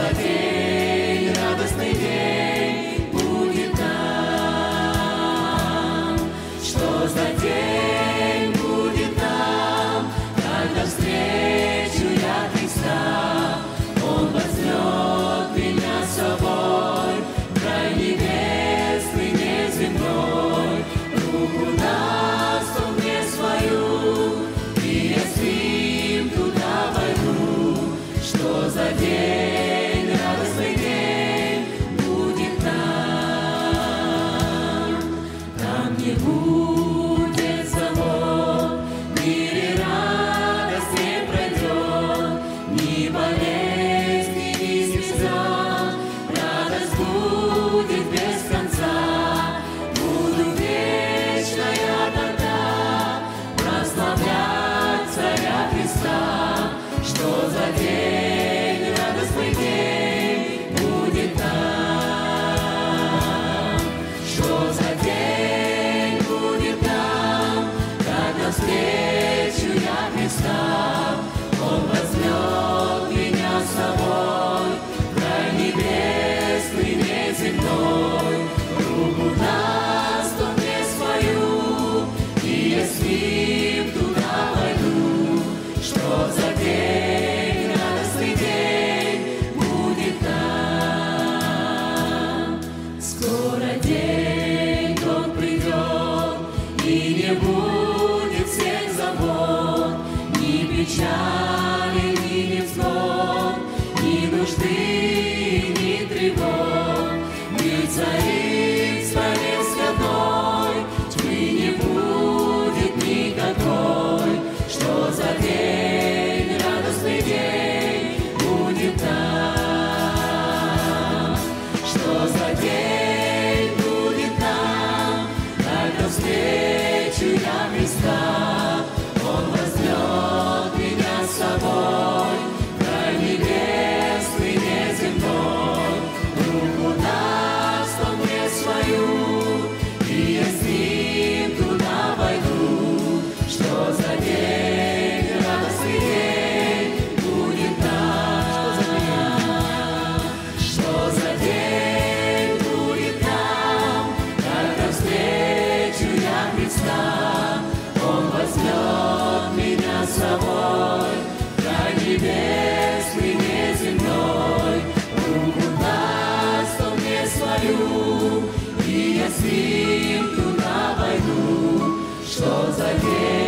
за день, радостный день будет нам? Что за день будет нам, когда встречу я Христа? Он возьмет меня с собой в край небесный, неземной. Руку даст Он мне свою, и я с ним туда войду. Что за день, радостный день будет нам? Там не будет забот, в мире радость не пройдет, ни болезни, ни слеза. Радость будет без конца. Буду вечно я тогда прославлять Царя Христа. Что за день, радостный день будет нам? Что за день будет нам, когда встречу я Христа? Он возьмет меня с собой в край небесный, неземной. Руку даст Он мне свою, и я с ним туда пойду. Что за день, радостный день будет нам? Скоро день тот придет, и не будет всех забот, ни печали, ни невзгод, ни нужды, ни тревог. Мир царит в стране скотной, тьмы не будет никакой. Что за день, радостный день будет нам? Что за день будет нам, когда встречу я Христа? Он возьмет меня с собой в край небесный, неземной. Руку даст Он мне свою, и я с ним туда войду. Что за день, радостный день будет нам? Что за день будет нам, когда встречу я Христа? Он возьмет меня с собой в край небесный, неземной. Руку даст Он мне свою, и я с ним туда войду. Что за день?